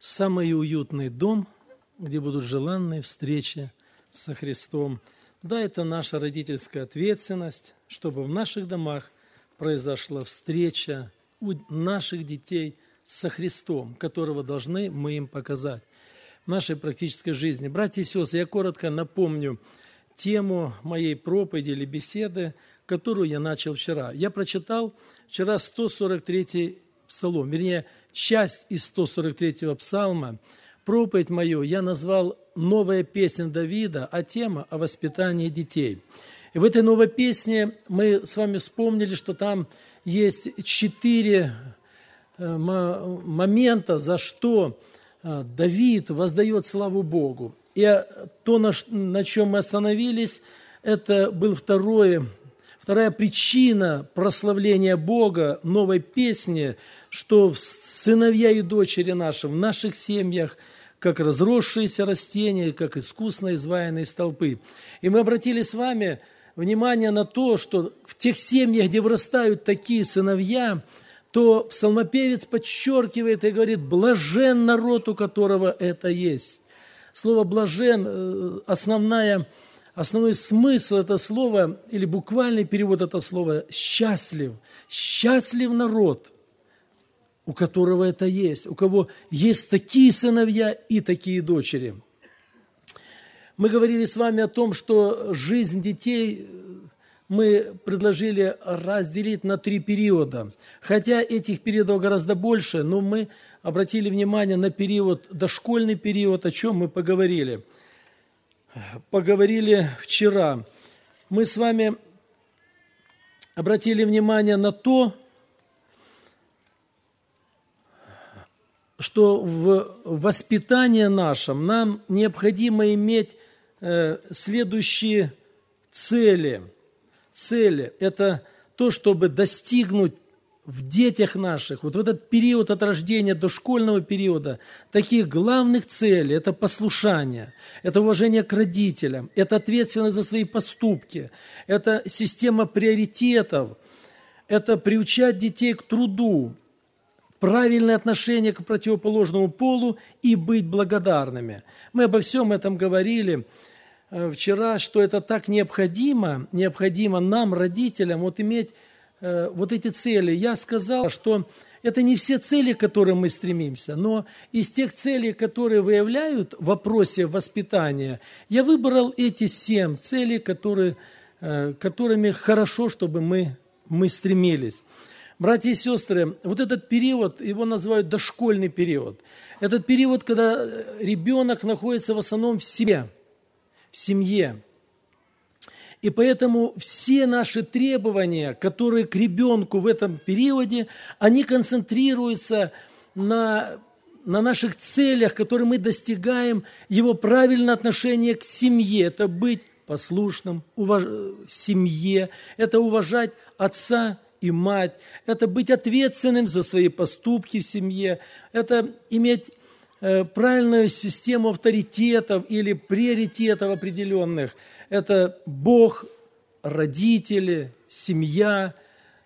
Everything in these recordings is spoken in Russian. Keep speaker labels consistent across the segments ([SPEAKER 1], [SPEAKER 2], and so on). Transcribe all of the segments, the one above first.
[SPEAKER 1] самый уютный дом, где будут желанные встречи со Христом. Да, это наша родительская ответственность, чтобы в наших домах произошла встреча у наших детей со Христом, которого должны мы им показать в нашей практической жизни. Братья и сестры, я коротко напомню тему моей проповеди или беседы, которую я начал вчера. Я прочитал вчера 143-й псалом, вернее, часть из 143-го псалма. Проповедь мою я назвал «Новая песня Давида», а тема о воспитании детей. И в этой новой песне мы с вами вспомнили, что там есть 4 момента, за что Давид воздает славу Богу. И то, на чем мы остановились, это была вторая причина прославления Бога новой песни, что сыновья и дочери наши в наших семьях, как разросшиеся растения, как искусно изваянные столпы. И мы обратили с вами внимание на то, что в тех семьях, где вырастают такие сыновья, то псалмопевец подчеркивает и говорит: «Блажен народ, у которого это есть». Слово «блажен», основной смысл этого слова, или буквальный перевод этого слова «счастлив». Счастлив народ, у которого это есть, у кого есть такие сыновья и такие дочери. Мы говорили с вами о том, что жизнь детей мы предложили разделить на 3 периода. Хотя этих периодов гораздо больше, но мы обратили внимание на дошкольный период, о чем мы поговорили. Поговорили вчера. Мы с вами обратили внимание на то, что в воспитании нашем нам необходимо иметь следующие цели. Цели – это то, чтобы достигнуть в детях наших, вот в этот период от рождения до школьного периода, таких главных целей – это послушание, это уважение к родителям, это ответственность за свои поступки, это система приоритетов, это приучать детей к труду, правильное отношение к противоположному полу и быть благодарными. Мы обо всем этом говорили вчера, что это так необходимо нам, родителям, иметь вот эти цели. Я сказал, что это не все цели, к которым мы стремимся, но из тех целей, которые выявляют в вопросе воспитания, я выбрал эти 7 целей, которыми хорошо, чтобы мы стремились. Братья и сестры, вот этот период, его называют дошкольный период. Этот период, когда ребенок находится в основном в семье. И поэтому все наши требования, которые к ребенку в этом периоде, они концентрируются на наших целях, которые мы достигаем, его правильное отношение к семье. Это быть послушным семье, это уважать отца и мать, это быть ответственным за свои поступки в семье, это иметь правильную систему авторитетов или приоритетов определенных. Это Бог, родители, семья,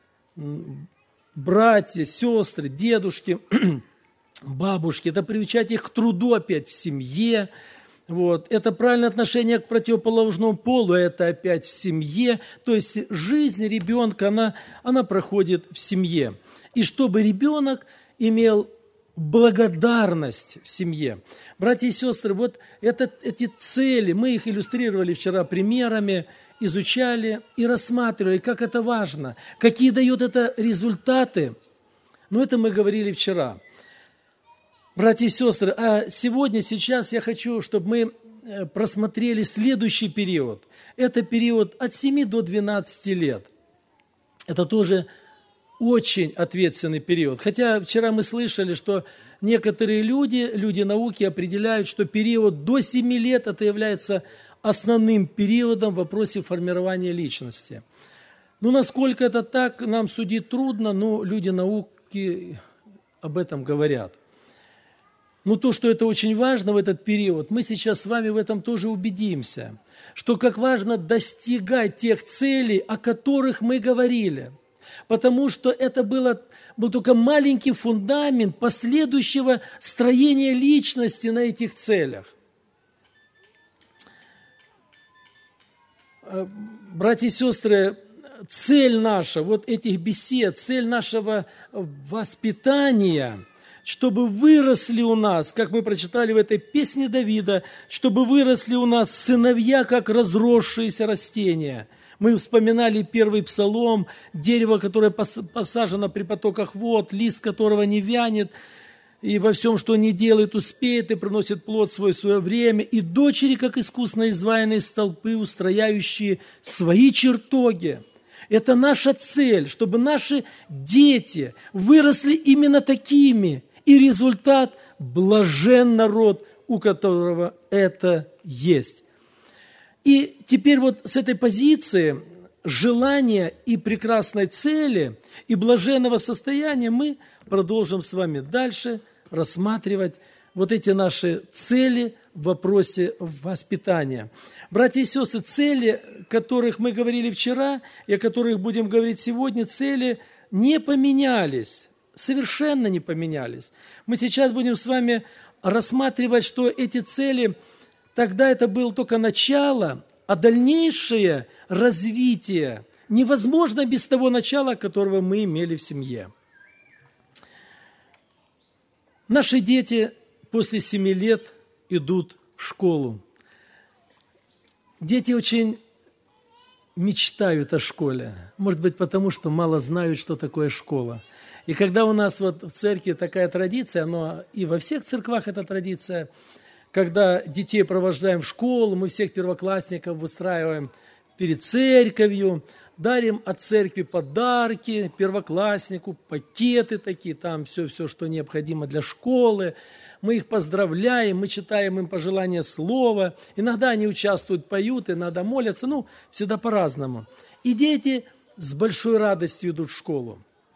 [SPEAKER 1] братья, сестры, дедушки, бабушки. Это приучать их к труду опять в семье. Это правильное отношение к противоположному полу, это опять в семье. То есть жизнь ребенка, она проходит в семье. И чтобы ребенок имел благодарность в семье. Братья и сестры, эти цели, мы их иллюстрировали вчера примерами, изучали и рассматривали, как это важно, какие дает это результаты. Но это мы говорили вчера. Братья и сестры, а сейчас я хочу, чтобы мы просмотрели следующий период. Это период от 7 до 12 лет. Это тоже очень ответственный период. Хотя вчера мы слышали, что некоторые люди науки определяют, что период до 7 лет это является основным периодом в вопросе формирования личности. Насколько это так, нам судить трудно, но люди науки об этом говорят. То, что это очень важно в этот период, мы сейчас с вами в этом тоже убедимся, что как важно достигать тех целей, о которых мы говорили. потому что это был только маленький фундамент последующего строения личности на этих целях. Братья и сестры, цель наша, вот этих бесед, цель нашего воспитания, чтобы выросли у нас, как мы прочитали в этой песне Давида, чтобы выросли у нас сыновья, как разросшиеся растения. Мы вспоминали первый псалом, дерево, которое посажено при потоках вод, лист которого не вянет, и во всем, что не делает, успеет и приносит плод свой в свое время, и дочери, как искусно изваянные столпы, устрояющие свои чертоги. Это наша цель, чтобы наши дети выросли именно такими, и результат – блажен народ, у которого это есть. И теперь вот с этой позиции желания и прекрасной цели, и блаженного состояния мы продолжим с вами дальше рассматривать вот эти наши цели в вопросе воспитания. Братья и сестры, цели, о которых мы говорили вчера и о которых будем говорить сегодня, цели не поменялись, совершенно не поменялись. Мы сейчас будем с вами рассматривать, что эти цели, тогда это было только начало, а дальнейшее развитие невозможно без того начала, которого мы имели в семье. Наши дети после 7 лет идут в школу. Дети очень мечтают о школе. Может быть, потому что мало знают, что такое школа. И когда у нас вот в церкви такая традиция, но и во всех церквах эта традиция, когда детей провожаем в школу, мы всех первоклассников выстраиваем перед церковью, дарим от церкви подарки первокласснику, пакеты такие, там все, что необходимо для школы. Мы их поздравляем, мы читаем им пожелания слова. Иногда они участвуют, поют, иногда молятся, всегда по-разному. И дети с большой радостью идут в школу.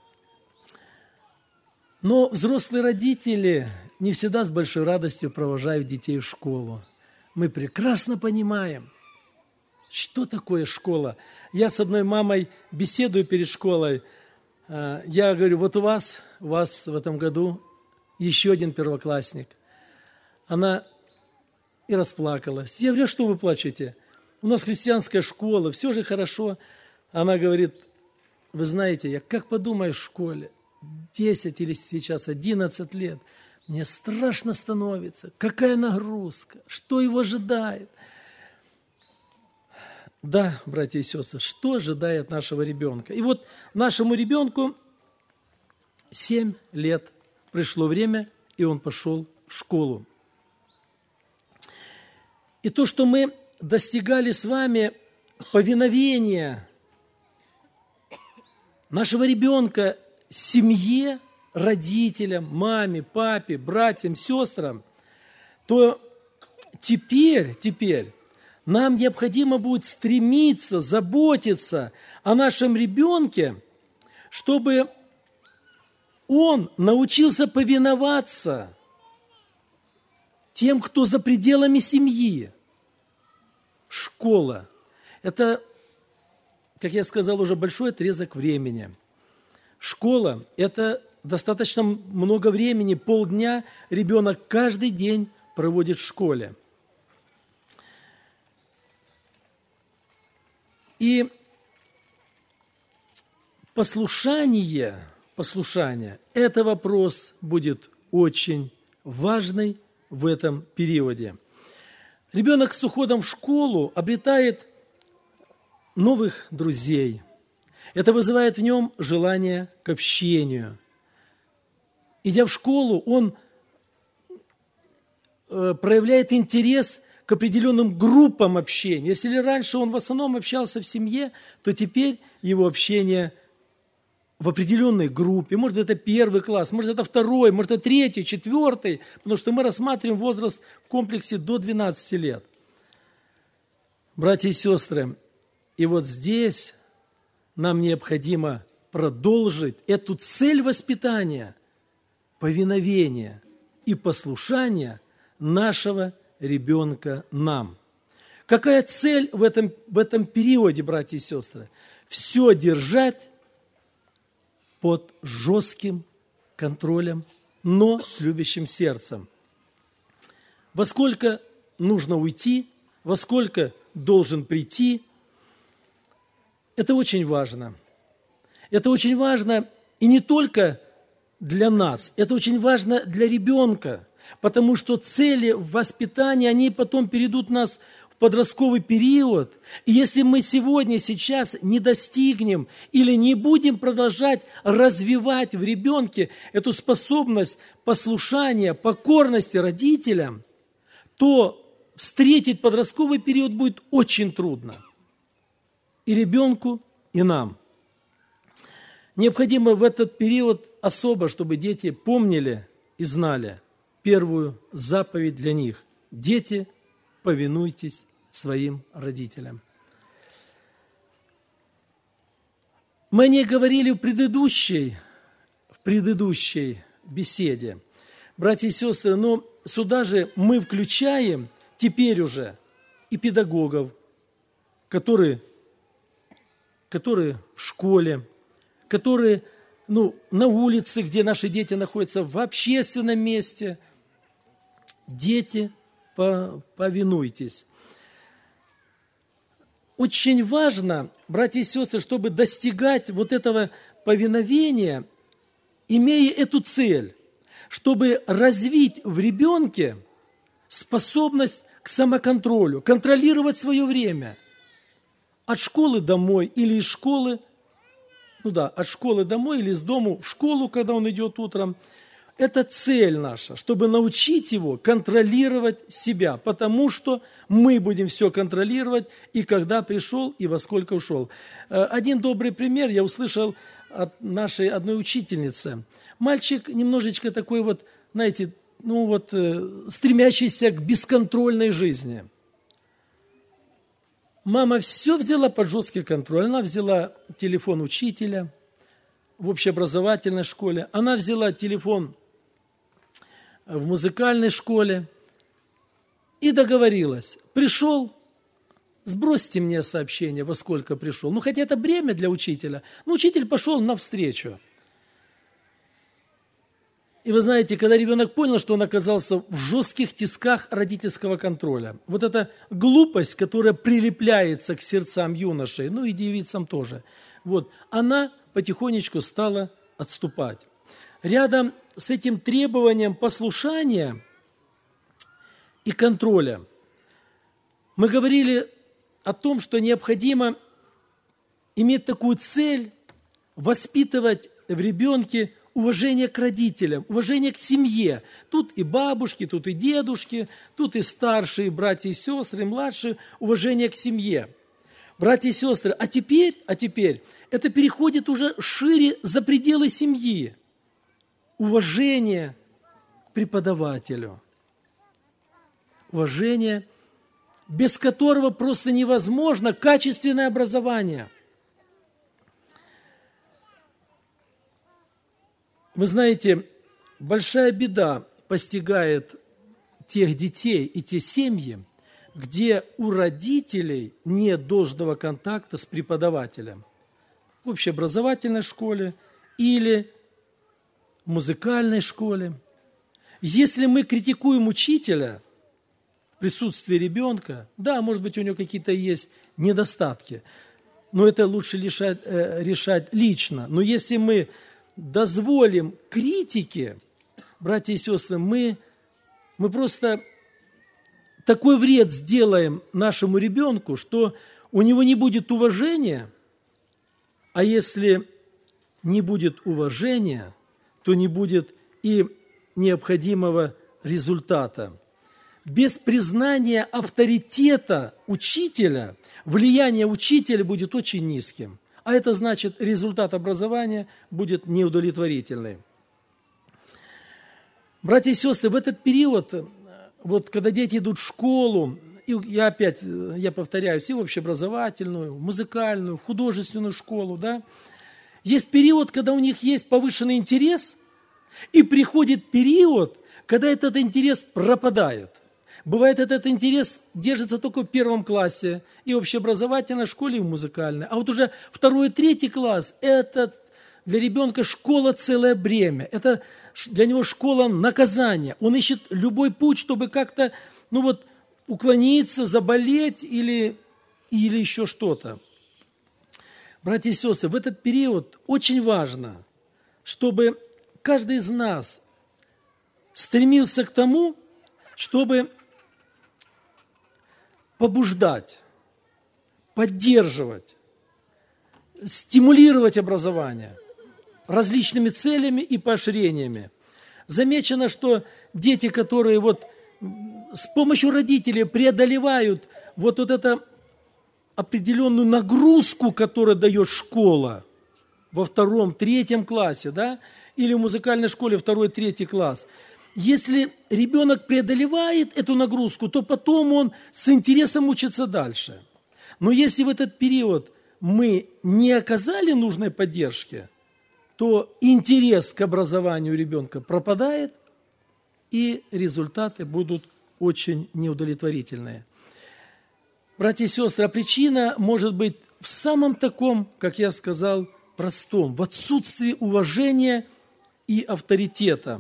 [SPEAKER 1] Но взрослые родители не всегда с большой радостью провожают детей в школу. Мы прекрасно понимаем, что такое школа. Я с одной мамой беседую перед школой. Я говорю, вот у вас в этом году еще один первоклассник. Она и расплакалась. Я говорю, что вы плачете? У нас христианская школа, все же хорошо. Она говорит, вы знаете, я как подумаю в школе, 10 или сейчас 11 лет, мне страшно становится, какая нагрузка, что его ожидает. Да, братья и сестры, что ожидает нашего ребенка? И вот нашему ребенку 7 лет пришло время, и он пошел в школу. И то, что мы достигали с вами повиновения нашего ребенка семье, родителям, маме, папе, братьям, сестрам, то теперь нам необходимо будет стремиться, заботиться о нашем ребенке, чтобы он научился повиноваться тем, кто за пределами семьи. Школа – это, как я сказал, уже большой отрезок времени. Школа – это достаточно много времени, полдня ребенок каждый день проводит в школе. И послушание – это вопрос будет очень важный в этом периоде. Ребенок с уходом в школу обретает новых друзей. Это вызывает в нем желание к общению. Идя в школу, он проявляет интерес к определенным группам общения. Если раньше он в основном общался в семье, то теперь его общение в определенной группе. Может, это 1 класс, может, это 2, может, это 3, 4, потому что мы рассматриваем возраст в комплексе до 12 лет. Братья и сестры, и вот здесь нам необходимо продолжить эту цель воспитания, повиновения и послушания нашего ребенка нам. Какая цель в этом периоде, братья и сестры? Все держать под жестким контролем, но с любящим сердцем. Во сколько нужно уйти, во сколько должен прийти, это очень важно. Это очень важно и не только для нас, это очень важно для ребенка, потому что цели воспитания, они потом перейдут нас в подростковый период. И если мы сегодня, сейчас не достигнем или не будем продолжать развивать в ребенке эту способность послушания, покорности родителям, то встретить подростковый период будет очень трудно. И ребенку, и нам. Необходимо в этот период особо, чтобы дети помнили и знали первую заповедь для них. Дети, повинуйтесь своим родителям. Мы о ней говорили в предыдущей беседе. Братья и сестры, но сюда же мы включаем теперь уже и педагогов, которые в школе, которые на улице, где наши дети находятся, в общественном месте. Дети, повинуйтесь. Очень важно, братья и сестры, чтобы достигать вот этого повиновения, имея эту цель, чтобы развить в ребенке способность к самоконтролю, контролировать свое время. От школы домой или из школы, от школы домой или из дома в школу, когда он идет утром. Это цель наша, чтобы научить его контролировать себя, потому что мы будем все контролировать, и когда пришел, и во сколько ушел. Один добрый пример я услышал от нашей одной учительницы. Мальчик немножечко такой стремящийся к бесконтрольной жизни. Мама все взяла под жесткий контроль. Она взяла телефон учителя в общеобразовательной школе. Она взяла телефон в музыкальной школе и договорилась. Пришел, сбросьте мне сообщение, во сколько пришел. Хотя это бремя для учителя. Но учитель пошел навстречу. И вы знаете, когда ребенок понял, что он оказался в жестких тисках родительского контроля, вот эта глупость, которая прилепляется к сердцам юношей, и девицам тоже, она потихонечку стала отступать. Рядом с этим требованием послушания и контроля мы говорили о том, что необходимо иметь такую цель воспитывать в ребенке уважение к родителям, уважение к семье. Тут и бабушки, тут и дедушки, тут и старшие братья и сестры, и младшие. Уважение к семье. Братья и сестры, а теперь это переходит уже шире за пределы семьи. Уважение к преподавателю. Уважение, без которого просто невозможно качественное образование. Вы знаете, большая беда постигает тех детей и те семьи, где у родителей нет должного контакта с преподавателем. В общеобразовательной школе или в музыкальной школе. Если мы критикуем учителя в присутствии ребенка, да, может быть, у него какие-то есть недостатки, но это лучше решать лично. Но если мы дозволим критике, братья и сестры, мы просто такой вред сделаем нашему ребенку, что у него не будет уважения, а если не будет уважения, то не будет и необходимого результата. Без признания авторитета учителя, влияние учителя будет очень низким. А это значит, результат образования будет неудовлетворительный. Братья и сестры, в этот период, когда дети идут в школу, и я повторяюсь, и в общеобразовательную, в музыкальную, в художественную школу, есть период, когда у них есть повышенный интерес, и приходит период, когда этот интерес пропадает. Бывает, этот интерес держится только в первом классе, и в общеобразовательной школе, и в музыкальной. А вот уже 2-3 класс, этот для ребенка школа целое бремя. Это для него школа наказания. Он ищет любой путь, чтобы как-то, уклониться, заболеть или еще что-то. Братья и сестры, в этот период очень важно, чтобы каждый из нас стремился к тому, чтобы побуждать, поддерживать, стимулировать образование различными целями и поощрениями. Замечено, что дети, которые с помощью родителей преодолевают эту определенную нагрузку, которую дает школа во 2-3 классе, да, или в музыкальной школе 2-3 класс. Если ребенок преодолевает эту нагрузку, то потом он с интересом учится дальше. Но если в этот период мы не оказали нужной поддержки, то интерес к образованию ребенка пропадает, и результаты будут очень неудовлетворительные. Братья и сестры, а причина может быть в самом таком, как я сказал, простом, в отсутствии уважения и авторитета.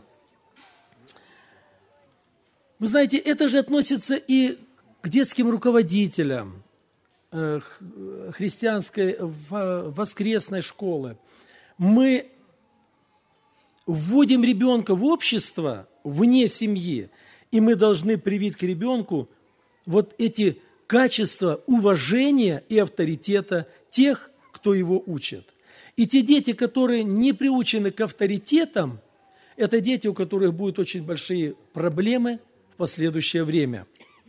[SPEAKER 1] Вы знаете, это же относится и к детским руководителям христианской воскресной школы. Мы вводим ребенка в общество вне семьи, и мы должны привить к ребенку эти качества уважения и авторитета тех, кто его учит. И те дети, которые не приучены к авторитетам, это дети, у которых будут очень большие проблемы в последующее время.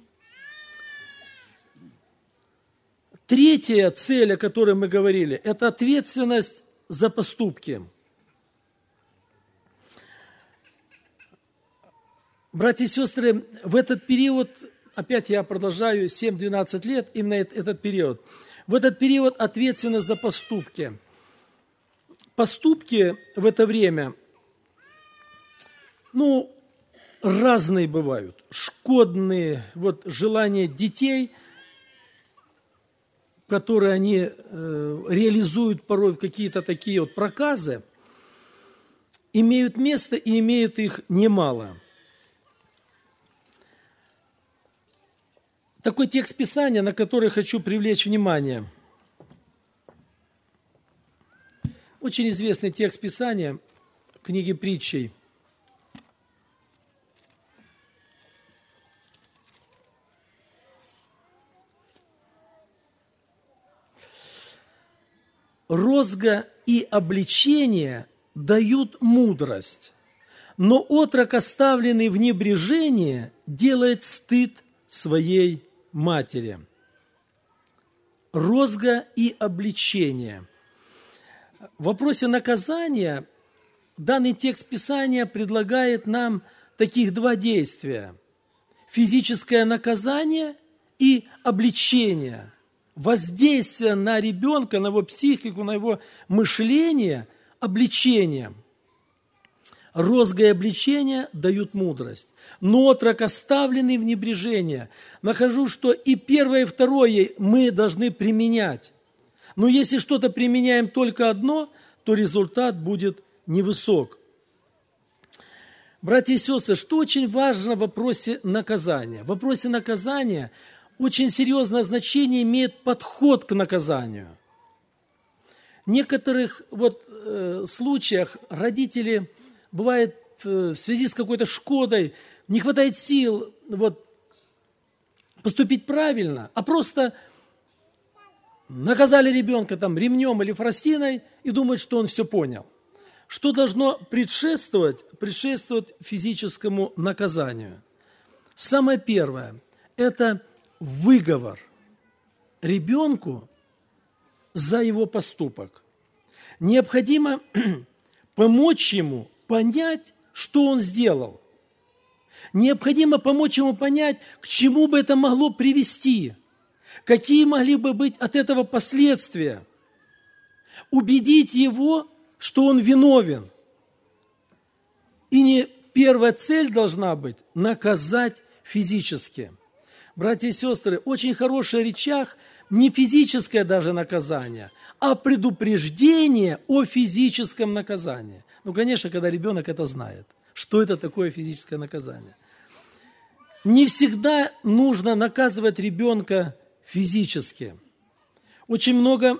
[SPEAKER 1] Третья цель, о которой мы говорили, это ответственность за поступки. Братья и сестры, в этот период, опять я продолжаю, 7-12 лет, именно этот период, в этот период ответственность за поступки. Поступки в это время, разные бывают, шкодные, желания детей, которые они реализуют порой в какие-то такие проказы, имеют место и имеют их немало. Такой текст Писания, на который хочу привлечь внимание. Очень известный текст Писания в книге Притчей. Розга и обличение дают мудрость, но отрок, оставленный в небрежении, делает стыд своей матери. Розга и обличение. В вопросе наказания данный текст Писания предлагает нам таких 2 действия. Физическое наказание и обличение. Воздействие на ребенка, на его психику, на его мышление обличением. Розга и обличение дают мудрость. Но отрок, оставленный в небрежении. Нахожу, что и первое, и второе мы должны применять. Но если что-то применяем только одно, то результат будет невысок. Братья и сестры, что очень важно в вопросе наказания? В вопросе наказания очень серьезное значение имеет подход к наказанию. В некоторых случаях родители, бывает, в связи с какой-то шкодой, не хватает сил поступить правильно, а просто наказали ребенка ремнем или фрастиной и думают, что он все понял. Что должно предшествовать физическому наказанию? Самое первое – это выговор ребенку за его поступок. Необходимо помочь ему понять, что он сделал. Необходимо помочь ему понять, к чему бы это могло привести, какие могли бы быть от этого последствия. Убедить его, что он виновен. И не первая цель должна быть – наказать физически. Братья и сестры, очень хорошее в речах не физическое даже наказание, а предупреждение о физическом наказании. Ну, конечно, когда ребенок это знает, что это такое физическое наказание. Не всегда нужно наказывать ребенка физически. Очень много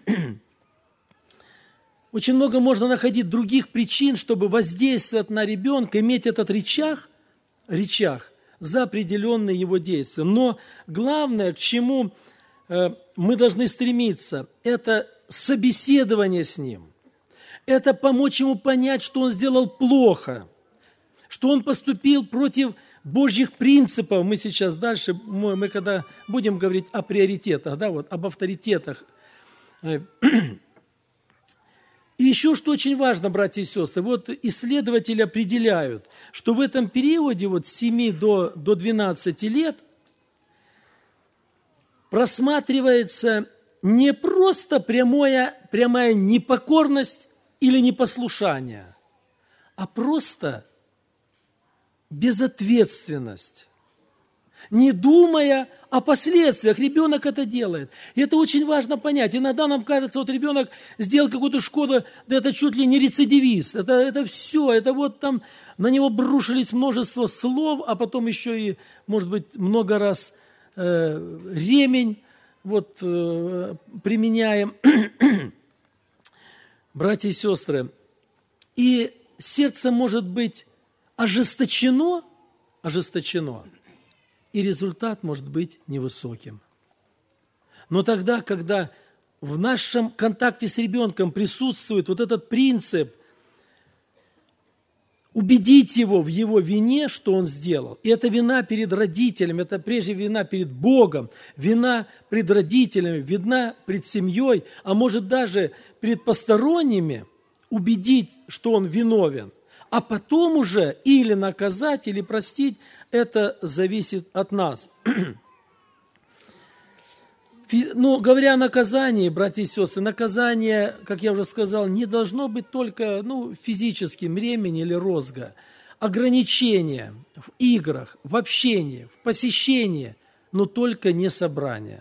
[SPEAKER 1] можно находить других причин, чтобы воздействовать на ребенка, иметь этот рычаг за определенные его действия. Но главное, к чему мы должны стремиться, это собеседование с ним. Это помочь ему понять, что он сделал плохо, что он поступил против Божьих принципов. Мы сейчас дальше, мы когда будем говорить о приоритетах, да, вот, об авторитетах. И еще что очень важно, братья и сестры, вот исследователи определяют, что в этом периоде вот с 7 до 12 лет просматривается не просто прямая непокорность или непослушание, а просто безответственность, не думая о последствиях. Ребенок это делает. И это очень важно понять. Иногда нам кажется, вот ребенок сделал какую-то шкоду, да это чуть ли не рецидивист. Это все, это вот там на него брошились множество слов, а потом еще и, может быть, много раз ремень вот, применяем. Братья и сестры, и сердце может быть ожесточено, и результат может быть невысоким. Но тогда, когда в нашем контакте с ребенком присутствует вот этот принцип убедить его в его вине, что он сделал, и это вина перед родителями, это прежде вина перед Богом, вина пред родителями, вина пред семьей, а может даже перед посторонними, убедить, что он виновен, а потом уже или наказать, или простить, это зависит от нас. Но говоря о наказании, братья и сестры, наказание, как я уже сказал, не должно быть только физическим, ремень или розга. Ограничения в играх, в общении, в посещении, но только не собрания.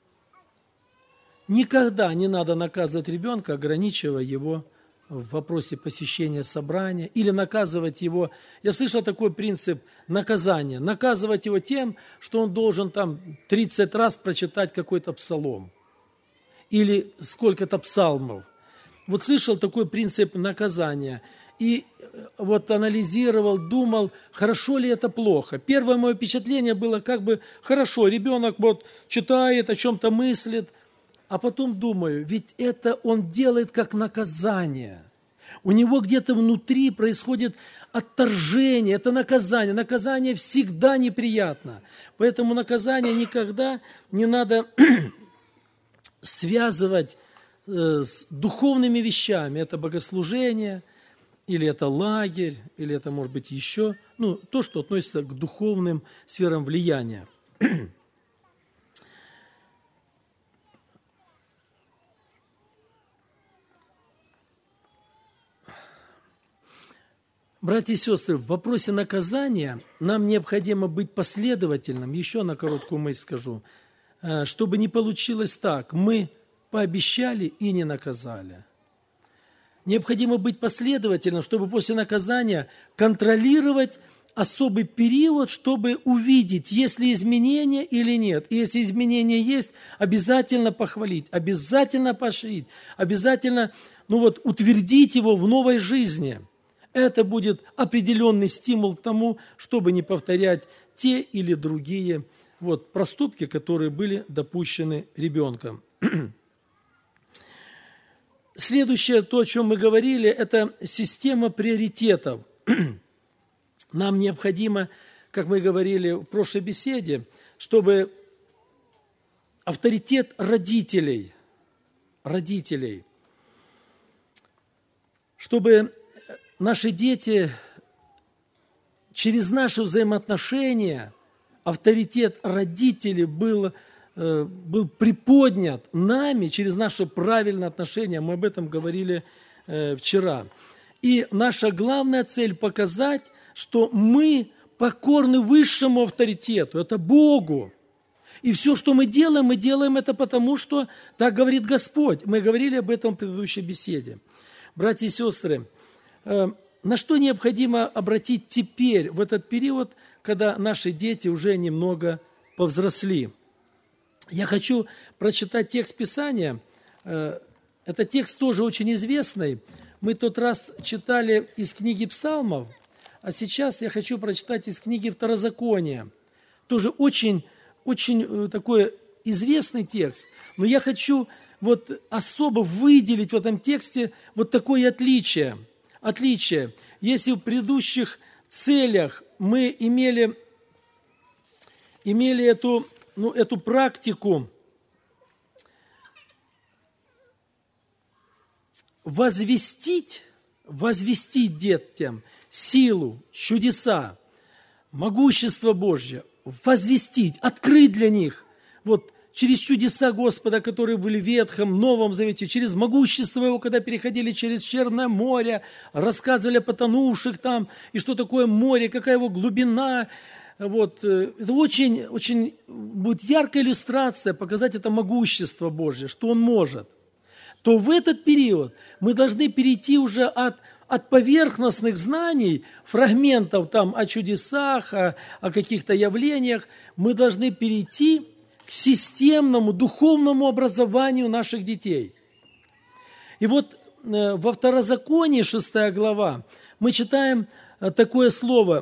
[SPEAKER 1] Никогда не надо наказывать ребенка, ограничивая его в вопросе посещения собрания или наказывать его. Я слышал такой принцип наказания. Наказывать его тем, что он должен там 30 раз прочитать какой-то псалом или сколько-то псалмов. Вот слышал такой принцип наказания и вот анализировал, думал, хорошо ли это, плохо. Первое мое впечатление было как бы хорошо, ребенок вот читает, о чем-то мыслит. А потом думаю, ведь это он делает как наказание. У него где-то внутри происходит отторжение, это наказание. Наказание всегда неприятно. Поэтому наказание никогда не надо связывать с духовными вещами. Это богослужение, или это лагерь, или это может быть еще, то, что относится к духовным сферам влияния. Братья и сестры, в вопросе наказания нам необходимо быть последовательным. Еще на короткую мысль скажу, чтобы не получилось так. Мы пообещали и не наказали. Необходимо быть последовательным, чтобы после наказания контролировать особый период, чтобы увидеть, есть ли изменения или нет. И если изменения есть, обязательно похвалить, обязательно поощрить, обязательно утвердить его в новой жизни. Это будет определенный стимул к тому, чтобы не повторять те или другие проступки, которые были допущены ребенком. Следующее, то, о чем мы говорили, это система приоритетов. Нам необходимо, как мы говорили в прошлой беседе, чтобы авторитет родителей, чтобы наши дети через наши взаимоотношения, авторитет родителей был приподнят нами через наше правильное отношение. Мы об этом говорили вчера. И наша главная цель – показать, что мы покорны высшему авторитету, это Богу. И все, что мы делаем это потому, что так говорит Господь. Мы говорили об этом в предыдущей беседе. Братья и сестры, на что необходимо обратить теперь, в этот период, когда наши дети уже немного повзросли? Я хочу прочитать текст Писания. Это текст тоже очень известный. Мы тот раз читали из книги Псалмов, а сейчас я хочу прочитать из книги Второзакония. Тоже очень такой известный текст. Но я хочу вот особо выделить в этом тексте вот такое отличие. Если в предыдущих целях мы имели эту практику возвестить детям силу, чудеса, могущество Божье, возвестить, открыть для них вот через чудеса Господа, которые были в Ветхом, Новом Завете, через могущество Его, когда переходили через Черное море, рассказывали о потонувших там, и что такое море, какая его глубина. Вот. Это очень будет яркая иллюстрация, показать это могущество Божье, что Он может. То в этот период мы должны перейти уже от поверхностных знаний, фрагментов там о чудесах, о каких-то явлениях, мы должны перейти к системному духовному образованию наших детей. И вот во Второзаконии, 6 глава, мы читаем такое слово: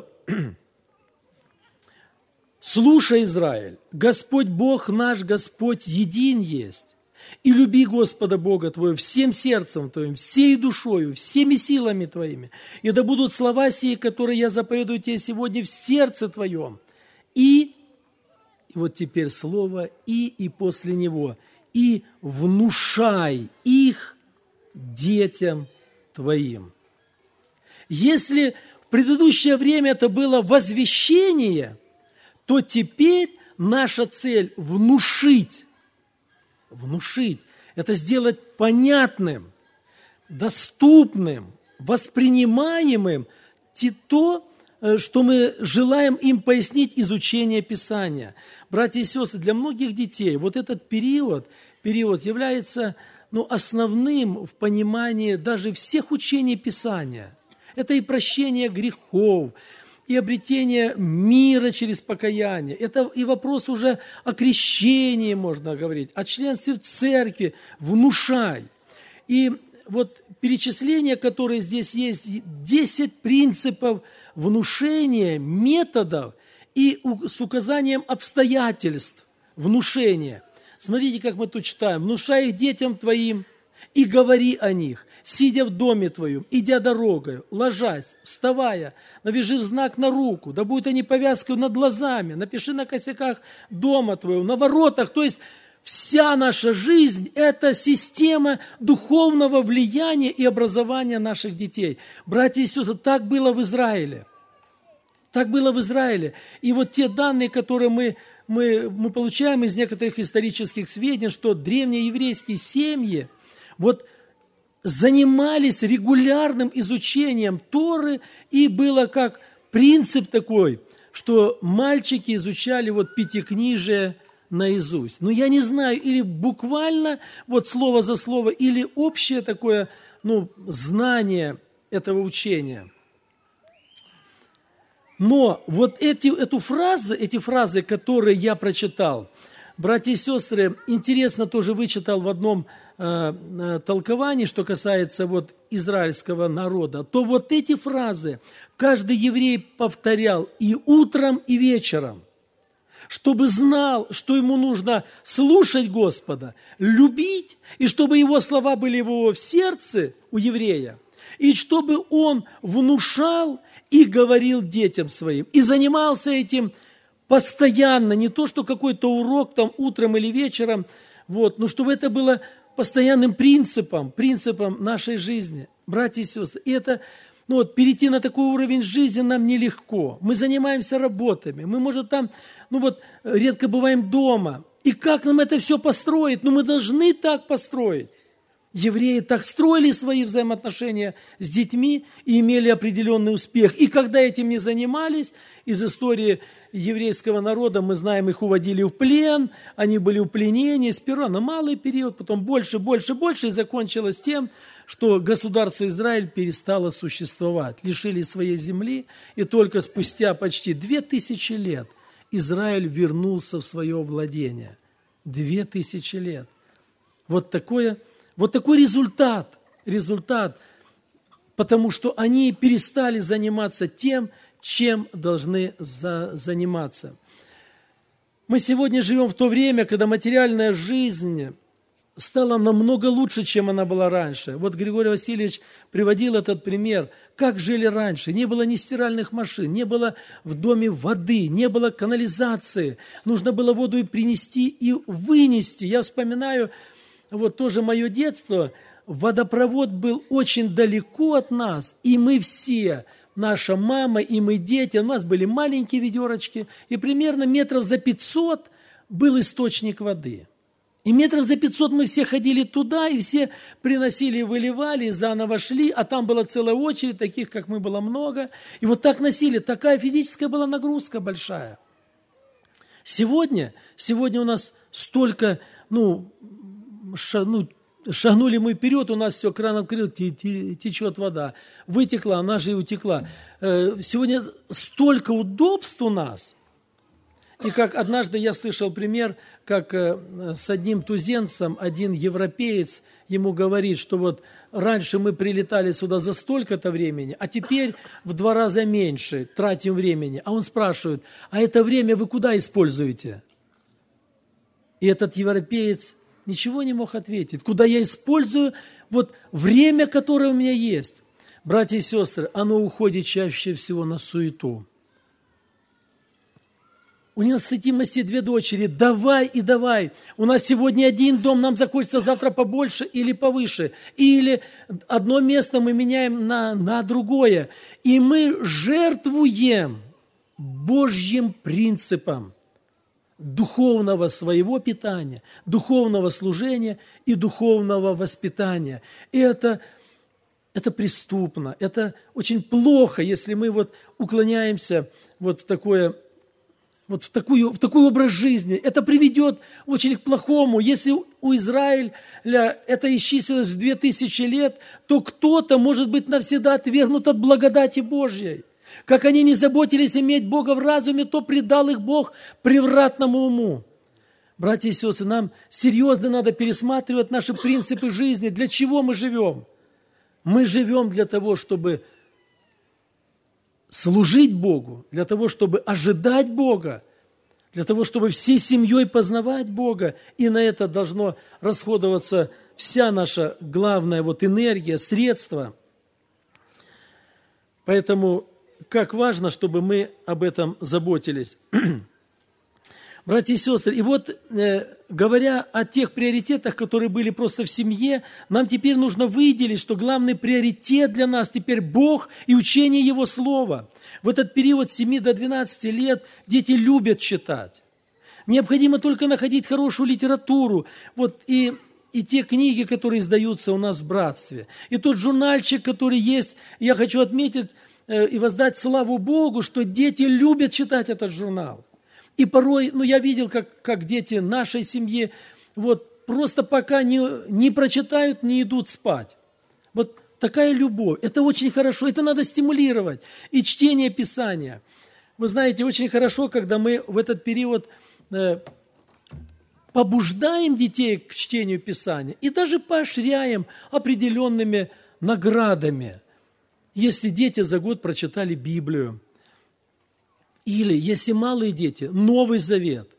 [SPEAKER 1] «Слушай, Израиль, Господь Бог наш, Господь един есть. И люби Господа Бога твоего всем сердцем твоим, всей душою, всеми силами твоими. И да будут слова сии, которые я заповедую тебе сегодня в сердце твоем. И вот теперь слово и после него. И внушай их детям твоим». Если в предыдущее время это было возвещение, то теперь наша цель внушить. Это сделать понятным, доступным, воспринимаемым то, что мы желаем им пояснить изучение Писания. Братья и сестры, для многих детей вот этот период является основным в понимании даже всех учений Писания. Это и прощение грехов, и обретение мира через покаяние. Это и вопрос уже о крещении, можно говорить, о членстве в церкви, внушай. И вот перечисление, которое здесь есть, 10 принципов внушения, методов и с указанием обстоятельств внушения. Смотрите, как мы тут читаем. «Внушай их детям твоим и говори о них, сидя в доме твоем, идя дорогою, ложась, вставая, навяжи знак на руку, да будут они повязкой над глазами, напиши на косяках дома твоего, на воротах». То есть вся наша жизнь – это система духовного влияния и образования наших детей. Братья и сестры, так было в Израиле. Так было в Израиле. И вот те данные, которые мы получаем из некоторых исторических сведений, что древние еврейские семьи вот занимались регулярным изучением Торы, и было как принцип такой, что мальчики изучали вот пятикнижие наизусть. Но я не знаю, или буквально вот слово за слово, или общее такое знание этого учения. Но вот эти фразы, которые я прочитал, братья и сестры, интересно тоже вычитал в одном толковании, что касается вот израильского народа, то вот эти фразы каждый еврей повторял и утром, и вечером, чтобы знал, что ему нужно слушать Господа, любить, и чтобы его слова были в сердце у еврея, и чтобы он внушал и говорил детям своим, и занимался этим постоянно, не то, что какой-то урок там утром или вечером, но чтобы это было постоянным принципом нашей жизни, братья и сестры. И это, перейти на такой уровень жизни нам нелегко. Мы занимаемся работами, мы, может, там, редко бываем дома. И как нам это все построить? Мы должны так построить. евреи так строили свои взаимоотношения с детьми и имели определенный успех. И когда этим не занимались, из истории еврейского народа, мы знаем, их уводили в плен, они были в пленении, сперва на малый период, потом больше, и закончилось тем, что государство Израиль перестало существовать, лишили своей земли, и только спустя почти 2000 лет Израиль вернулся в свое владение. 2000 лет. Вот такой результат, потому что они перестали заниматься тем, чем должны заниматься. Мы сегодня живем в то время, когда материальная жизнь стала намного лучше, чем она была раньше. Вот Григорий Васильевич приводил этот пример. Как жили раньше? Не было ни стиральных машин, не было в доме воды, не было канализации. Нужно было воду и принести, и вынести. Я вспоминаю, вот тоже мое детство, водопровод был очень далеко от нас, и мы все, наша мама и мы дети, у нас были маленькие ведерочки, и примерно метров за 500 был источник воды. И метров за 500 мы все ходили туда, и все приносили и выливали, и заново шли, а там была целая очередь, таких, как мы, было много. И вот так носили, такая физическая была нагрузка большая. Сегодня у нас столько, шагнули мы вперед, у нас все, кран открыл, течет вода. Вытекла, она же и утекла. Сегодня столько удобств у нас. И как однажды я слышал пример, как с одним туземцем один европеец ему говорит, что вот раньше мы прилетали сюда за столько-то времени, а теперь в 2 раза меньше тратим времени. А он спрашивает, а это время вы куда используете? И этот европеец ничего не мог ответить. Куда я использую вот время, которое у меня есть? Братья и сестры, оно уходит чаще всего на суету. У ненасытимости 2 дочери. Давай и давай. У нас сегодня один дом, нам захочется завтра побольше или повыше. Или одно место мы меняем на другое. И мы жертвуем Божьим принципам духовного своего питания, духовного служения и духовного воспитания. И это преступно, это очень плохо, если мы вот уклоняемся вот в такой образ жизни. Это приведет очень к плохому. Если у Израиля это исчислилось в 2000 лет, то кто-то может быть навсегда отвергнут от благодати Божьей. Как они не заботились иметь Бога в разуме, то предал их Бог превратному уму. Братья и сестры, нам серьезно надо пересматривать наши принципы жизни. Для чего мы живем? Мы живем для того, чтобы служить Богу, для того, чтобы ожидать Бога, для того, чтобы всей семьей познавать Бога. И на это должно расходоваться вся наша главная энергия, средства. Поэтому как важно, чтобы мы об этом заботились. Братья и сестры, и вот говоря о тех приоритетах, которые были просто в семье, нам теперь нужно выделить, что главный приоритет для нас теперь Бог и учение Его Слова. В этот период с 7 до 12 лет дети любят читать. Необходимо только находить хорошую литературу. И те книги, которые издаются у нас в братстве. И тот журнальчик, который есть, я хочу отметить и воздать славу Богу, что дети любят читать этот журнал. И порой, я видел, как дети нашей семьи просто пока не прочитают, не идут спать. Вот такая любовь. Это очень хорошо, это надо стимулировать. И чтение Писания. Вы знаете, очень хорошо, когда мы в этот период побуждаем детей к чтению Писания и даже поощряем определенными наградами. Если дети за год прочитали Библию, или, если малые дети, Новый Завет.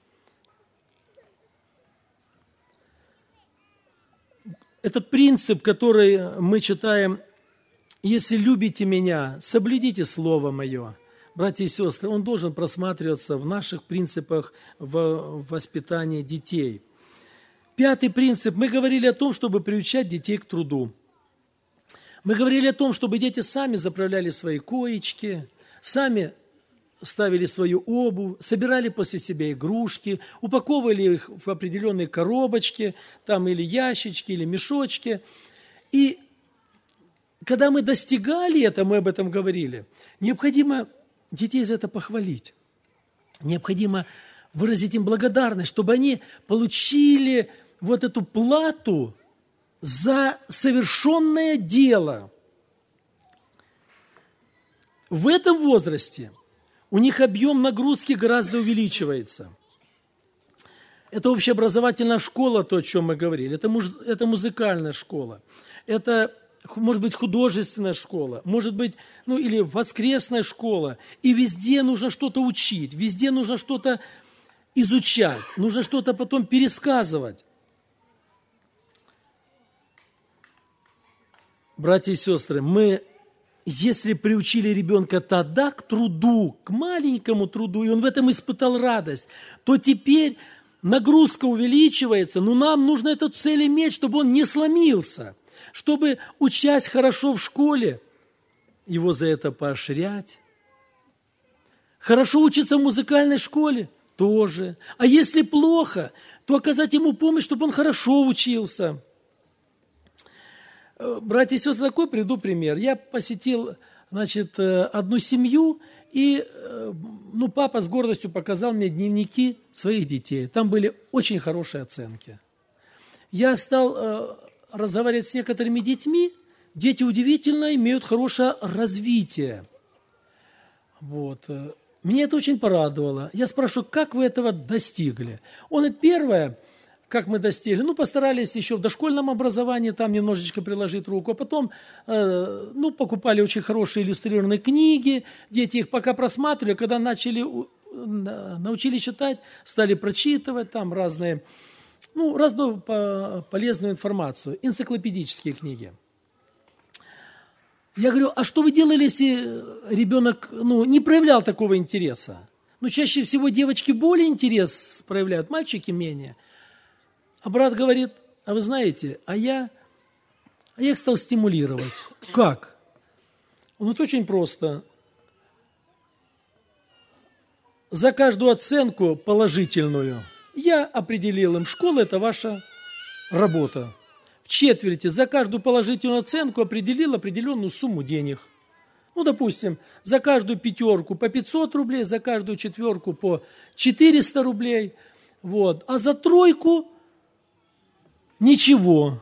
[SPEAKER 1] Этот принцип, который мы читаем, если любите меня, соблюдите Слово Мое. Братья и сестры, он должен просматриваться в наших принципах в воспитании детей. 5-й принцип. Мы говорили о том, чтобы приучать детей к труду. Мы говорили о том, чтобы дети сами заправляли свои коечки, сами ставили свою обувь, собирали после себя игрушки, упаковывали их в определенные коробочки, там или ящички, или мешочки. И когда мы достигали это, мы об этом говорили, необходимо детей за это похвалить. Необходимо выразить им благодарность, чтобы они получили вот эту плату за совершенное дело. В этом возрасте у них объем нагрузки гораздо увеличивается. Это общеобразовательная школа, то, о чем мы говорили. Это музыкальная школа. Это, может быть, художественная школа. Может быть, или воскресная школа. И везде нужно что-то учить. Везде нужно что-то изучать. Нужно что-то потом пересказывать. Братья и сестры, если приучили ребенка тогда к труду, к маленькому труду, и он в этом испытал радость, то теперь нагрузка увеличивается, но нам нужно эту цель иметь, чтобы он не сломился, чтобы, учась хорошо в школе, его за это поощрять. Хорошо учиться в музыкальной школе тоже. А если плохо, то оказать ему помощь, чтобы он хорошо учился. Братья и сестры, такой приведу пример. Я посетил, одну семью, и папа с гордостью показал мне дневники своих детей. Там были очень хорошие оценки. Я стал разговаривать с некоторыми детьми. Дети удивительно имеют хорошее развитие. Меня это очень порадовало. Я спрашиваю, как вы этого достигли? Он говорит, первое, как мы достигли, постарались еще в дошкольном образовании там немножечко приложить руку, а потом, покупали очень хорошие иллюстрированные книги, дети их пока просматривали, когда научились читать, стали прочитывать там разную полезную информацию, энциклопедические книги. Я говорю, а что вы делали, если ребенок не проявлял такого интереса? Чаще всего девочки более интерес проявляют, мальчики менее. А брат говорит, а вы знаете, я их стал стимулировать. Как? Он говорит, очень просто. За каждую оценку положительную я определил им, школа – это ваша работа. В четверти за каждую положительную оценку определил определенную сумму денег. Допустим, за каждую пятерку по 500 рублей, за каждую четверку по 400 рублей. А за тройку ничего.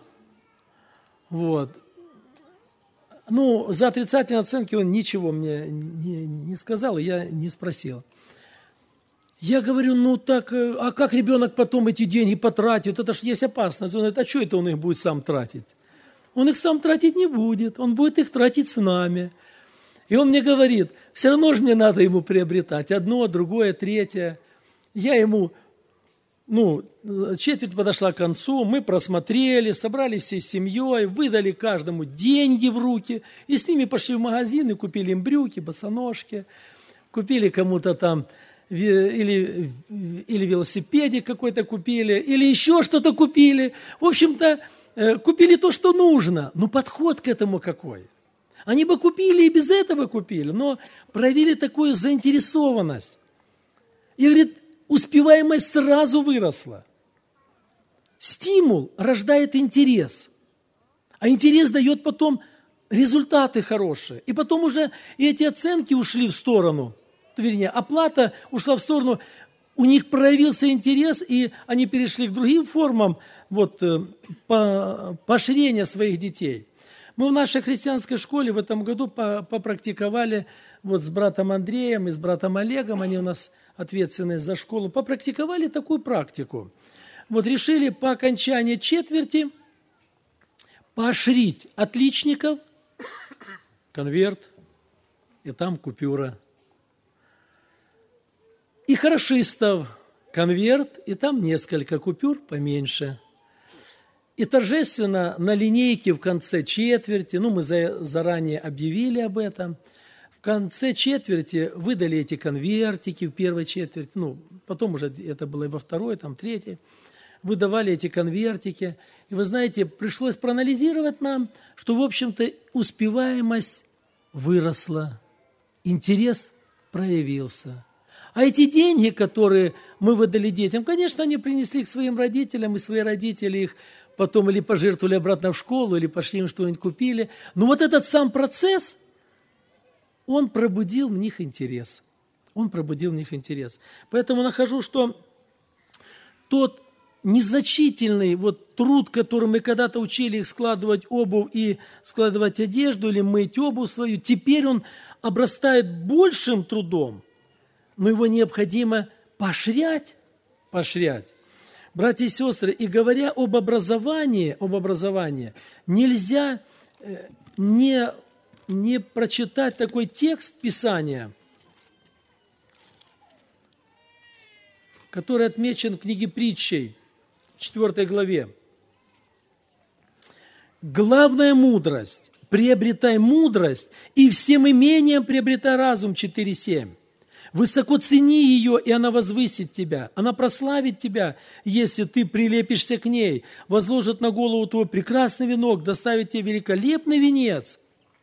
[SPEAKER 1] За отрицательные оценки он ничего мне не сказал, и я не спросил. Я говорю, а как ребенок потом эти деньги потратит? Это ж есть опасность. Он говорит, а что это он их будет сам тратить? Он их сам тратить не будет, он будет их тратить с нами. И он мне говорит, все равно же мне надо ему приобретать одно, другое, третье. Я ему, четверть подошла к концу, мы просмотрели, собрались всей семьей, выдали каждому деньги в руки, и с ними пошли в магазин и купили им брюки, босоножки, купили кому-то там или велосипедик какой-то купили, или еще что-то купили. В общем-то, купили то, что нужно. Но подход к этому какой? Они бы купили и без этого купили, но проявили такую заинтересованность. И, говорит, успеваемость сразу выросла. Стимул рождает интерес, а интерес дает потом результаты хорошие. И потом уже эти оценки ушли в сторону, вернее, оплата ушла в сторону, у них проявился интерес, и они перешли к другим формам поощрения своих детей. Мы в нашей христианской школе в этом году попрактиковали с братом Андреем и с братом Олегом, они у нас ответственные за школу, попрактиковали такую практику. Решили по окончании четверти поощрить отличников, конверт, и там купюра. И хорошистов, конверт, и там несколько купюр поменьше. И торжественно на линейке в конце четверти, мы заранее объявили об этом, в конце четверти выдали эти конвертики в первой четверти, потом уже это было и во второй, третьей, выдавали эти конвертики. И вы знаете, пришлось проанализировать нам, что, в общем-то, успеваемость выросла, интерес проявился. А эти деньги, которые мы выдали детям, конечно, они принесли к своим родителям, и свои родители их потом или пожертвовали обратно в школу, или пошли им что-нибудь купили. Но вот этот сам процесс, он пробудил в них интерес. Он пробудил в них интерес. Поэтому нахожу, что тот незначительный вот труд, который мы когда-то учили их складывать обувь и складывать одежду, или мыть обувь свою, теперь он обрастает большим трудом, но его необходимо поощрять. Братья и сестры, и говоря об образовании, нельзя не прочитать такой текст Писания, который отмечен в книге Притчей, 4 главе. Главная мудрость. Приобретай мудрость, и всем имением приобретай разум. 4:7. Высоко цени ее, и она возвысит тебя. Она прославит тебя, если ты прилепишься к ней. Возложит на голову твой прекрасный венок, доставит тебе великолепный венец.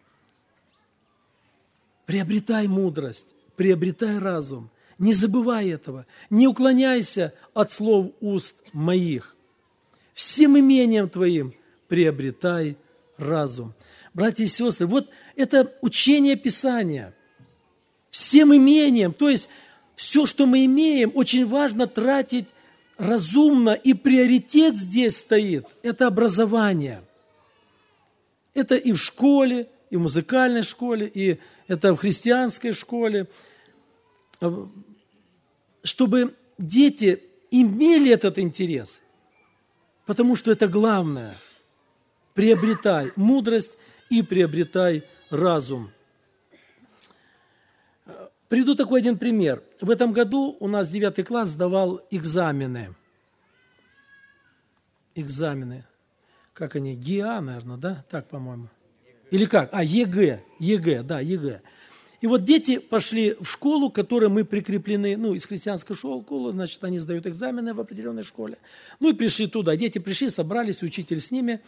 [SPEAKER 1] Приобретай мудрость, приобретай разум. Не забывай этого. Не уклоняйся от слов уст моих. Всем имением твоим приобретай разум. Братья и сестры, вот это учение Писания. Всем имением, то есть все, что мы имеем, очень важно тратить разумно, и приоритет здесь стоит – это образование. Это и в школе, и в музыкальной школе, и это в христианской школе. Чтобы дети имели этот интерес, потому что это главное. Приобретай мудрость и приобретай разум. Приведу такой один пример. В этом году у нас 9 класс сдавал экзамены. Как они? ГИА, наверное, да? Так, по-моему. Или как? ЕГЭ. ЕГЭ. И вот дети пошли в школу, к которой мы прикреплены, из христианской школы, значит, они сдают экзамены в определенной школе. И пришли туда. Дети пришли, собрались, учитель с ними.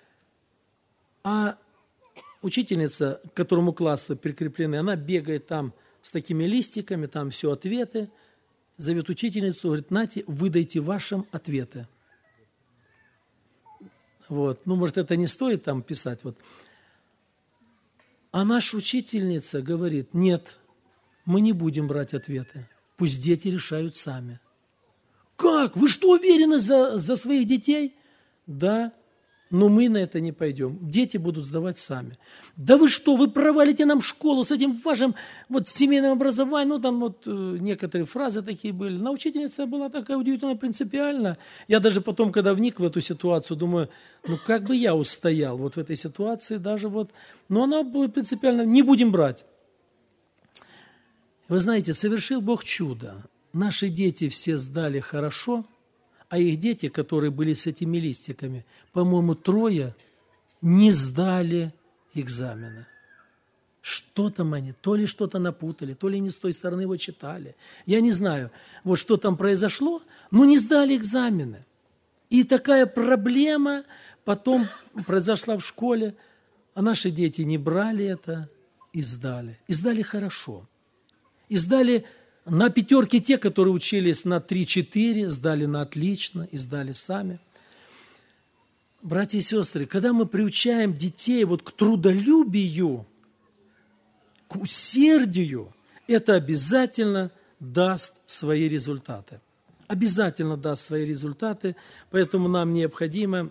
[SPEAKER 1] А учительница, к которому классы прикреплены, она бегает там с такими листиками, там все ответы. Зовет учительницу, говорит: нате, выдайте вашим ответы. Может, это не стоит там писать. А наша учительница говорит: нет, мы не будем брать ответы. Пусть дети решают сами. Как? Вы что, уверены за своих детей? Да, но мы на это не пойдем. Дети будут сдавать сами. Да вы что, вы провалите нам школу с этим вашим семейным образованием. Некоторые фразы такие были. Но учительница была такая удивительно принципиальна. Я даже потом, когда вник в эту ситуацию, думаю, как бы я устоял в этой ситуации даже Но она была принципиально, не будем брать. Вы знаете, совершил Бог чудо. Наши дети все сдали хорошо, а их дети, которые были с этими листиками, по-моему, 3 не сдали экзамены. Что там они? То ли что-то напутали, то ли не с той стороны его читали. Я не знаю, что там произошло, но не сдали экзамены. И такая проблема потом произошла в школе, а наши дети не брали это и сдали. И сдали хорошо. И сдали на 5 те, которые учились на 3-4, сдали на отлично и сдали сами. Братья и сестры, когда мы приучаем детей к трудолюбию, к усердию, это обязательно даст свои результаты. Обязательно даст свои результаты, поэтому нам необходимо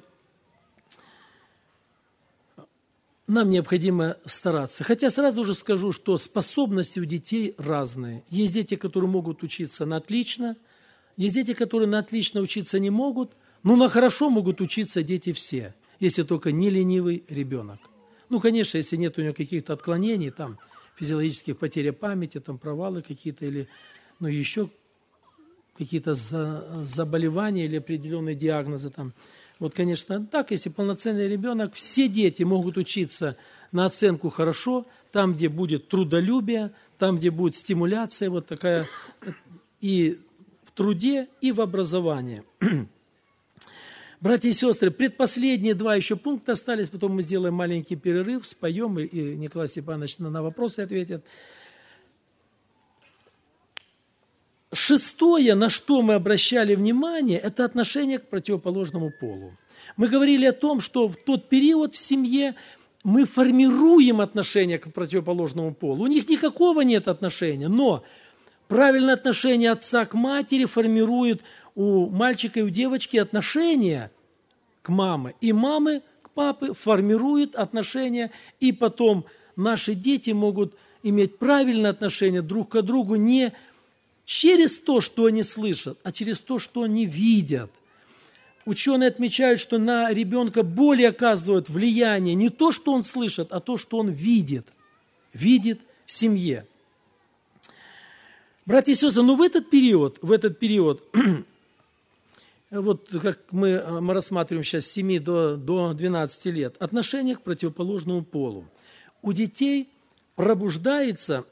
[SPEAKER 1] стараться. Хотя сразу же скажу, что способности у детей разные. Есть дети, которые могут учиться на отлично, есть дети, которые на отлично учиться не могут, но на хорошо могут учиться дети все, если только не ленивый ребенок. Конечно, если нет у него каких-то отклонений, физиологических потерь памяти, провалы какие-то или еще какие-то заболевания или определенные диагнозы конечно, так, если полноценный ребенок, все дети могут учиться на оценку хорошо, там, где будет трудолюбие, там, где будет стимуляция такая и в труде, и в образовании. Братья и сестры, предпоследние 2 еще пункта остались, потом мы сделаем маленький перерыв, споем, и Николай Степанович на вопросы ответит. шестое, на что мы обращали внимание, это отношение к противоположному полу. Мы говорили о том, что в тот период в семье мы формируем отношение к противоположному полу. У них никакого нет отношения, но правильное отношение отца к матери формирует у мальчика и у девочки отношение к маме, и мамы к папе формируют отношения, и потом наши дети могут иметь правильное отношение друг к другу не через то, что они слышат, а через то, что они видят. Ученые отмечают, что на ребенка более оказывает влияние не то, что он слышит, а то, что он видит в семье. Братья и сестры, в этот период, вот как мы рассматриваем сейчас с 7 до 12 лет, отношение к противоположному полу. У детей пробуждается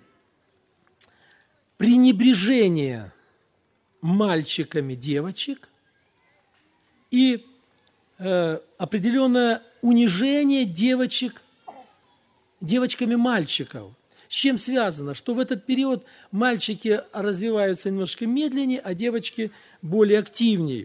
[SPEAKER 1] пренебрежение мальчиками девочек и определенное унижение девочками мальчиков. С чем связано? Что в этот период мальчики развиваются немножко медленнее, а девочки более активнее.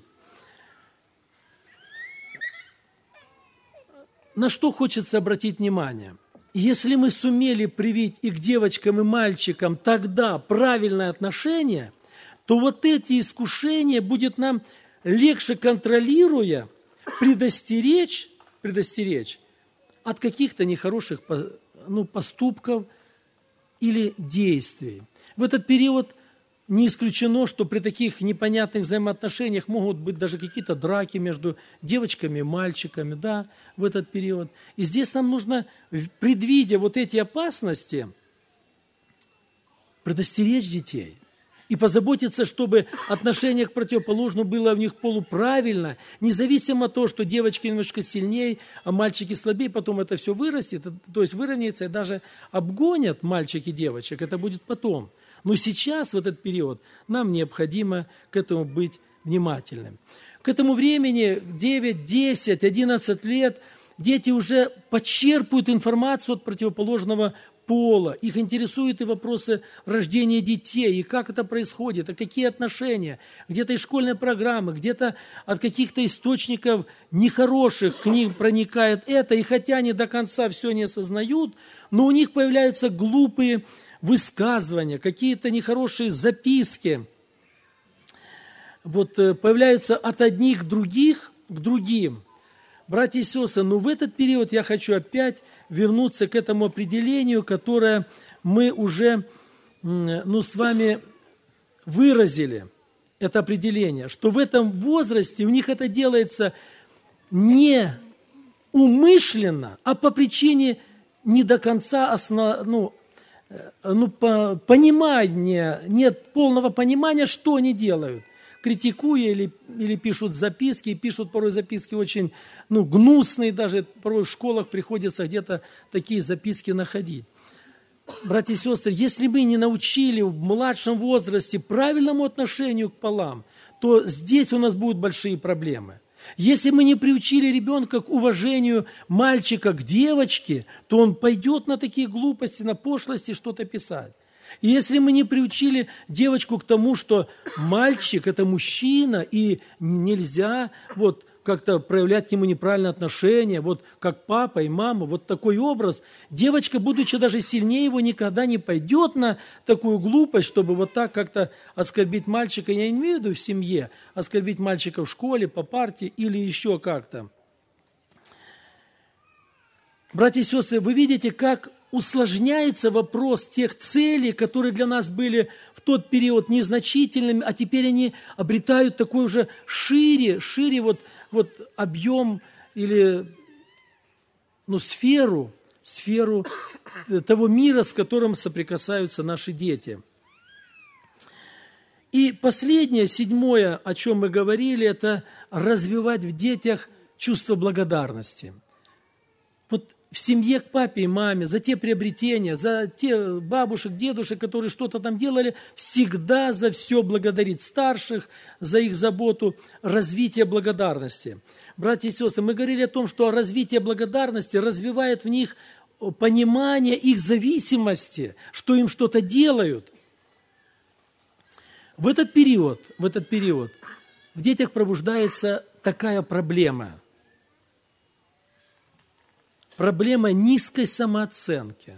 [SPEAKER 1] На что хочется обратить внимание? Если мы сумели привить и к девочкам, и мальчикам тогда правильное отношение, то вот эти искушения будет нам легче, контролируя, предостеречь от каких-то нехороших поступков или действий. В этот период не исключено, что при таких непонятных взаимоотношениях могут быть даже какие-то драки между девочками и мальчиками, да, в этот период. И здесь нам нужно, предвидя вот эти опасности, предостеречь детей и позаботиться, чтобы отношение к противоположному было в них полуправильно, независимо от того, что девочки немножко сильнее, а мальчики слабее, потом это все вырастет, то есть выровняется и даже обгонят мальчики девочек, это будет потом. Но сейчас, в этот период, нам необходимо к этому быть внимательным. К этому времени 9, 10, 11 лет дети уже почерпывают информацию от противоположного пола. Их интересуют и вопросы рождения детей, и как это происходит, и какие отношения. Где-то из школьной программы, где-то от каких-то источников нехороших к ним проникает это. И хотя они до конца все не осознают, но у них появляются глупые высказывания, какие-то нехорошие записки. Вот появляются от одних других к другим. Братья и сестры, в этот период я хочу опять вернуться к этому определению, которое мы уже с вами выразили, это определение, что в этом возрасте у них это делается не умышленно, а по причине не до конца понимания, нет полного понимания, что они делают. Критикуя или пишут записки, и пишут порой записки очень гнусные, даже порой в школах приходится где-то такие записки находить. Братья и сестры, если мы не научили в младшем возрасте правильному отношению к полам, то здесь у нас будут большие проблемы. Если мы не приучили ребенка к уважению мальчика к девочке, то он пойдет на такие глупости, на пошлости что-то писать. И если мы не приучили девочку к тому, что мальчик – это мужчина, и нельзя как-то проявлять к нему неправильное отношение, как папа и мама, такой образ, девочка, будучи даже сильнее его, никогда не пойдет на такую глупость, чтобы так как-то оскорбить мальчика, я не имею в виду в семье, оскорбить мальчика в школе, по партии или еще как-то. Братья и сестры, вы видите, как усложняется вопрос тех целей, которые для нас были в тот период незначительными, а теперь они обретают такой уже шире объем или сферу того мира, с которым соприкасаются наши дети. И последнее, седьмое, о чем мы говорили, это развивать в детях чувство благодарности. В семье к папе и маме, за те приобретения, за те бабушек, дедушек, которые что-то там делали, всегда за все благодарить старших, за их заботу, развитие благодарности. Братья и сестры, мы говорили о том, что развитие благодарности развивает в них понимание их зависимости, что им что-то делают. В этот период в детях пробуждается такая проблема. Проблема низкой самооценки.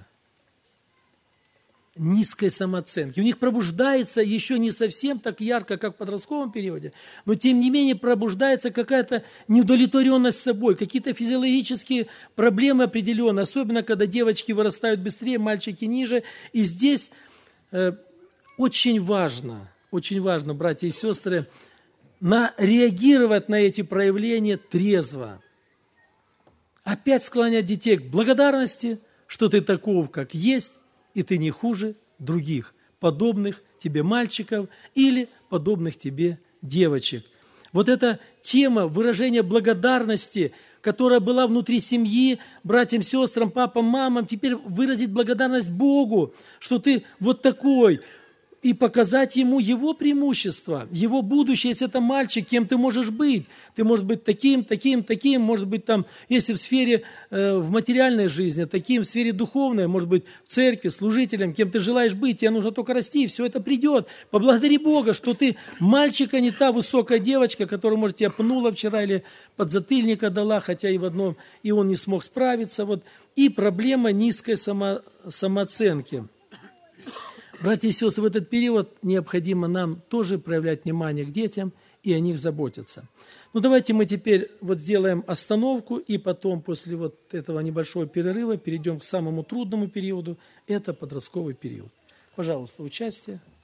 [SPEAKER 1] Низкой самооценки. У них пробуждается еще не совсем так ярко, как в подростковом периоде, но тем не менее пробуждается какая-то неудовлетворенность собой, какие-то физиологические проблемы определенные, особенно когда девочки вырастают быстрее, мальчики ниже. И здесь очень важно, братья и сестры, реагировать на эти проявления трезво. Опять склонять детей к благодарности, что ты таков, как есть, и ты не хуже других, подобных тебе мальчиков или подобных тебе девочек. Вот эта тема выражения благодарности, которая была внутри семьи, братьям, сестрам, папам, мамам, теперь выразить благодарность Богу, что ты вот такой, и показать ему его преимущество, его будущее, если это мальчик, кем ты можешь быть. Ты можешь быть таким, может быть там, если в сфере, в материальной жизни, таким в сфере духовной, может быть в церкви, служителем, кем ты желаешь быть, тебе нужно только расти, и все это придет. Поблагодари Бога, что ты мальчик, а не та высокая девочка, которая, может, тебя пнула вчера или подзатыльника дала, хотя и в одном, и он не смог справиться. Вот. И проблема низкой самооценки. Братья и сестры, в этот период необходимо нам тоже проявлять внимание к детям и о них заботиться. Ну, давайте мы теперь вот сделаем остановку, и потом, после вот этого небольшого перерыва, перейдем к самому трудному периоду, это подростковый период. Пожалуйста, участие.